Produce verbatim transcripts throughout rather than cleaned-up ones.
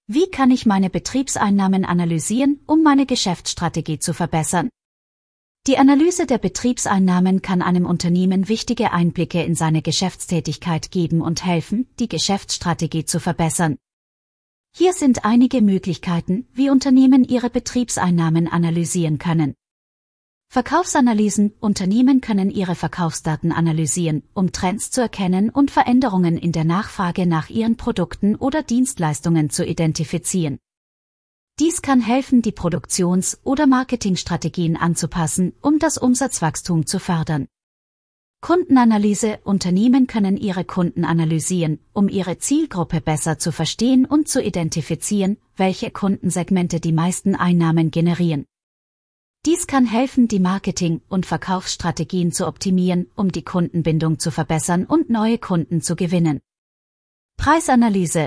Wie kann ich meine Betriebseinnahmen analysieren, um meine Geschäftsstrategie zu verbessern? Die Analyse der Betriebseinnahmen kann einem Unternehmen wichtige Einblicke in seine Geschäftstätigkeit geben und helfen, die Geschäftsstrategie zu verbessern. Hier sind einige Möglichkeiten, wie Unternehmen ihre Betriebseinnahmen analysieren können. Verkaufsanalysen: Unternehmen können ihre Verkaufsdaten analysieren, um Trends zu erkennen und Veränderungen in der Nachfrage nach ihren Produkten oder Dienstleistungen zu identifizieren. Dies kann helfen, die Produktions- oder Marketingstrategien anzupassen, um das Umsatzwachstum zu fördern. Kundenanalyse: Unternehmen können ihre Kunden analysieren, um ihre Zielgruppe besser zu verstehen und zu identifizieren, welche Kundensegmente die meisten Einnahmen generieren. Dies kann helfen, die Marketing- und Verkaufsstrategien zu optimieren, um die Kundenbindung zu verbessern und neue Kunden zu gewinnen. Preisanalyse: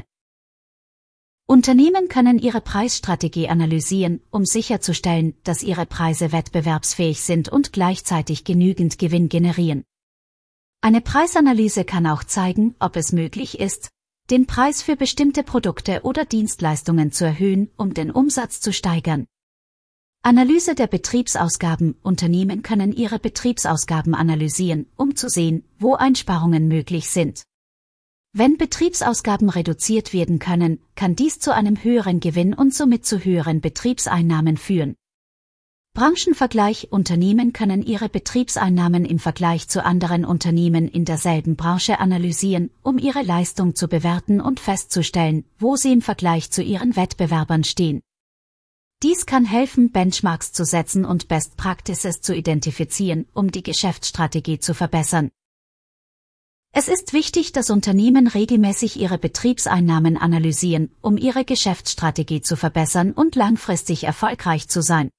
Unternehmen können ihre Preisstrategie analysieren, um sicherzustellen, dass ihre Preise wettbewerbsfähig sind und gleichzeitig genügend Gewinn generieren. Eine Preisanalyse kann auch zeigen, ob es möglich ist, den Preis für bestimmte Produkte oder Dienstleistungen zu erhöhen, um den Umsatz zu steigern. Analyse der Betriebsausgaben: Unternehmen können ihre Betriebsausgaben analysieren, um zu sehen, wo Einsparungen möglich sind. Wenn Betriebsausgaben reduziert werden können, kann dies zu einem höheren Gewinn und somit zu höheren Betriebseinnahmen führen. Branchenvergleich: Unternehmen können ihre Betriebseinnahmen im Vergleich zu anderen Unternehmen in derselben Branche analysieren, um ihre Leistung zu bewerten und festzustellen, wo sie im Vergleich zu ihren Wettbewerbern stehen. Dies kann helfen, Benchmarks zu setzen und Best Practices zu identifizieren, um die Geschäftsstrategie zu verbessern. Es ist wichtig, dass Unternehmen regelmäßig ihre Betriebseinnahmen analysieren, um ihre Geschäftsstrategie zu verbessern und langfristig erfolgreich zu sein.